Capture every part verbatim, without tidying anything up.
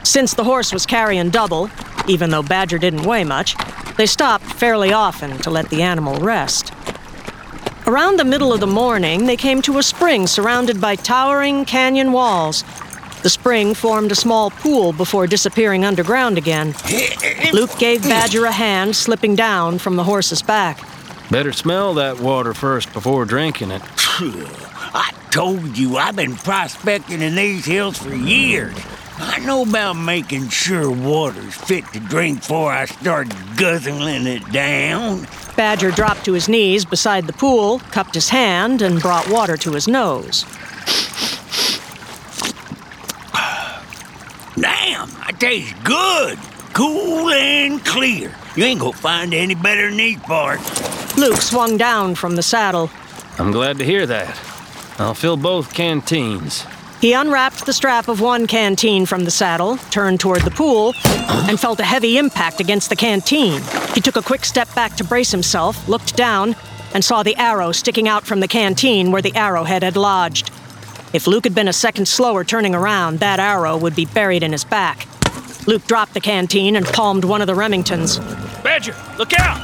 Since the horse was carrying double, even though Badger didn't weigh much, they stopped fairly often to let the animal rest. Around the middle of the morning, they came to a spring surrounded by towering canyon walls. The spring formed a small pool before disappearing underground again. Luke gave Badger a hand, slipping down from the horse's back. Better smell that water first before drinking it. I told you I've been prospecting in these hills for years. I know about making sure water's fit to drink before I start guzzling it down. Badger dropped to his knees beside the pool, cupped his hand, and brought water to his nose. Damn, that tastes good. Cool and clear. You ain't gonna find any better than these parts. Luke swung down from the saddle. I'm glad to hear that. I'll fill both canteens. He unwrapped the strap of one canteen from the saddle, turned toward the pool, and felt a heavy impact against the canteen. He took a quick step back to brace himself, looked down, and saw the arrow sticking out from the canteen where the arrowhead had lodged. If Luke had been a second slower turning around, that arrow would be buried in his back. Luke dropped the canteen and palmed one of the Remingtons. Badger, look out!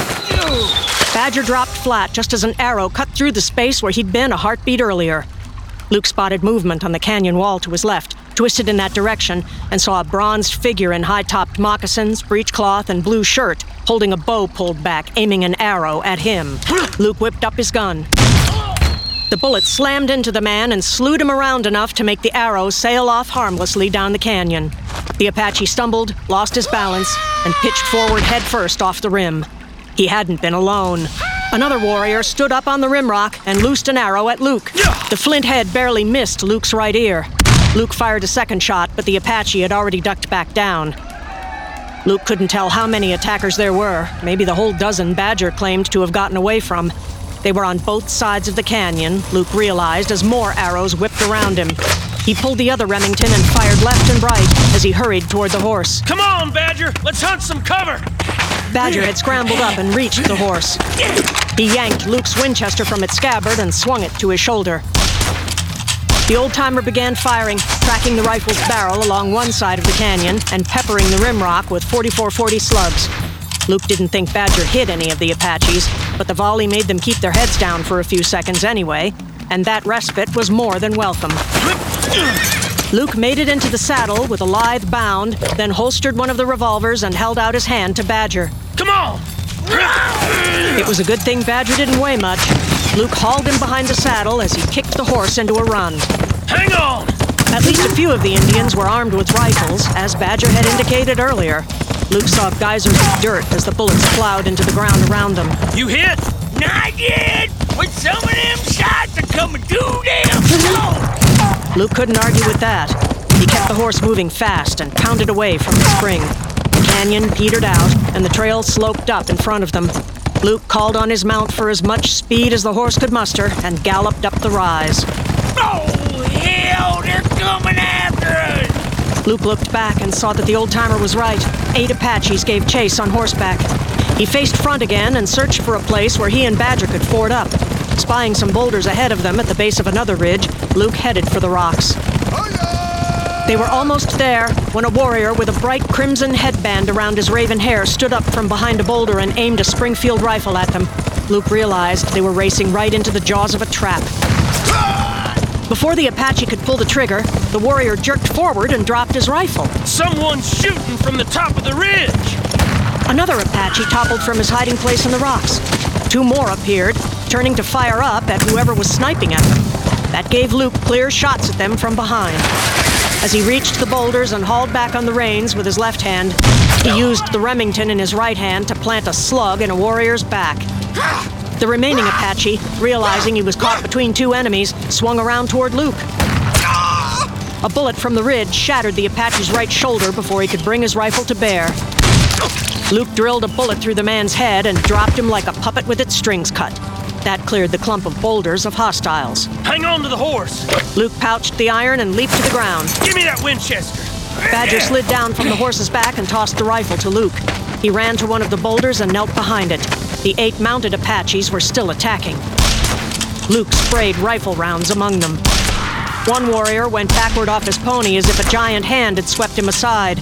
Badger dropped flat just as an arrow cut through the space where he'd been a heartbeat earlier. Luke spotted movement on the canyon wall to his left, twisted in that direction, and saw a bronzed figure in high-topped moccasins, breechcloth, and blue shirt, holding a bow pulled back, aiming an arrow at him. Luke whipped up his gun. The bullet slammed into the man and slewed him around enough to make the arrow sail off harmlessly down the canyon. The Apache stumbled, lost his balance, and pitched forward headfirst off the rim. He hadn't been alone. Another warrior stood up on the rimrock and loosed an arrow at Luke. The flint head barely missed Luke's right ear. Luke fired a second shot, but the Apache had already ducked back down. Luke couldn't tell how many attackers there were, maybe the whole dozen Badger claimed to have gotten away from. They were on both sides of the canyon, Luke realized as more arrows whipped around him. He pulled the other Remington and fired left and right as he hurried toward the horse. Come on, Badger! Let's hunt some cover! Badger had scrambled up and reached the horse. He yanked Luke's Winchester from its scabbard and swung it to his shoulder. The old-timer began firing, tracking the rifle's barrel along one side of the canyon and peppering the rimrock with forty-four forty slugs. Luke didn't think Badger hit any of the Apaches, but the volley made them keep their heads down for a few seconds anyway, and that respite was more than welcome. Luke made it into the saddle with a lithe bound, then holstered one of the revolvers and held out his hand to Badger. Come on! It was a good thing Badger didn't weigh much. Luke hauled him behind the saddle as he kicked the horse into a run. Hang on! At least a few of the Indians were armed with rifles, as Badger had indicated earlier. Luke saw geysers of dirt as the bullets plowed into the ground around them. You hit? Not yet! But some of them shots are coming too damn slow! Luke couldn't argue with that. He kept the horse moving fast and pounded away from the spring. The canyon petered out, and the trail sloped up in front of them. Luke called on his mount for as much speed as the horse could muster and galloped up the rise. Oh, hell! They're coming after us! Luke looked back and saw that the old-timer was right. Eight Apaches gave chase on horseback. He faced front again and searched for a place where he and Badger could ford up. Spying some boulders ahead of them at the base of another ridge, Luke headed for the rocks. They were almost there when a warrior with a bright crimson headband around his raven hair stood up from behind a boulder and aimed a Springfield rifle at them. Luke realized they were racing right into the jaws of a trap. Before the Apache could pull the trigger, the warrior jerked forward and dropped his rifle. Someone's shooting from the top of the ridge! Another Apache toppled from his hiding place in the rocks. Two more appeared, turning to fire up at whoever was sniping at them. That gave Luke clear shots at them from behind. As he reached the boulders and hauled back on the reins with his left hand, he used the Remington in his right hand to plant a slug in a warrior's back. The remaining Apache, realizing he was caught between two enemies, swung around toward Luke. A bullet from the ridge shattered the Apache's right shoulder before he could bring his rifle to bear. Luke drilled a bullet through the man's head and dropped him like a puppet with its strings cut. That cleared the clump of boulders of hostiles. Hang on to the horse! Luke pouched the iron and leaped to the ground. Give me that Winchester! Badger slid down from the horse's back and tossed the rifle to Luke. He ran to one of the boulders and knelt behind it. The eight mounted Apaches were still attacking. Luke sprayed rifle rounds among them. One warrior went backward off his pony as if a giant hand had swept him aside.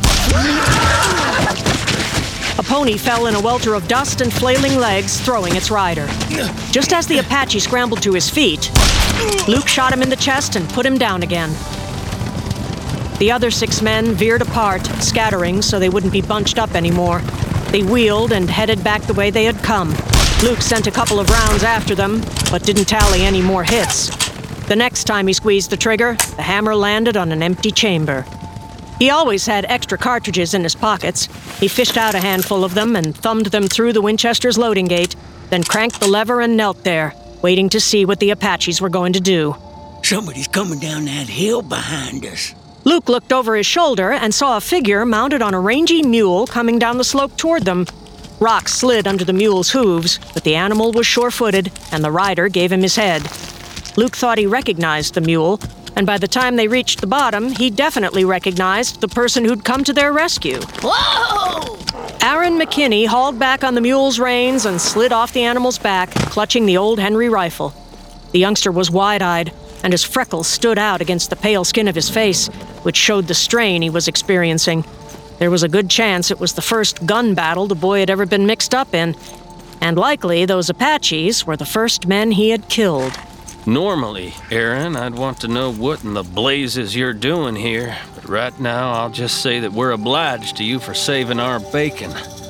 A pony fell in a welter of dust and flailing legs, throwing its rider. Just as the Apache scrambled to his feet, Luke shot him in the chest and put him down again. The other six men veered apart, scattering so they wouldn't be bunched up anymore. They wheeled and headed back the way they had come. Luke sent a couple of rounds after them, but didn't tally any more hits. The next time he squeezed the trigger, the hammer landed on an empty chamber. He always had extra cartridges in his pockets. He fished out a handful of them and thumbed them through the Winchester's loading gate, then cranked the lever and knelt there, waiting to see what the Apaches were going to do. Somebody's coming down that hill behind us. Luke looked over his shoulder and saw a figure mounted on a rangy mule coming down the slope toward them. Rocks slid under the mule's hooves, but the animal was sure-footed, and the rider gave him his head. Luke thought he recognized the mule, and by the time they reached the bottom, he definitely recognized the person who'd come to their rescue. Whoa! Aaron McKinney hauled back on the mule's reins and slid off the animal's back, clutching the old Henry rifle. The youngster was wide-eyed, and his freckles stood out against the pale skin of his face, which showed the strain he was experiencing. There was a good chance it was the first gun battle the boy had ever been mixed up in, and likely those Apaches were the first men he had killed. Normally, Aaron, I'd want to know what in the blazes you're doing here, but right now I'll just say that we're obliged to you for saving our bacon.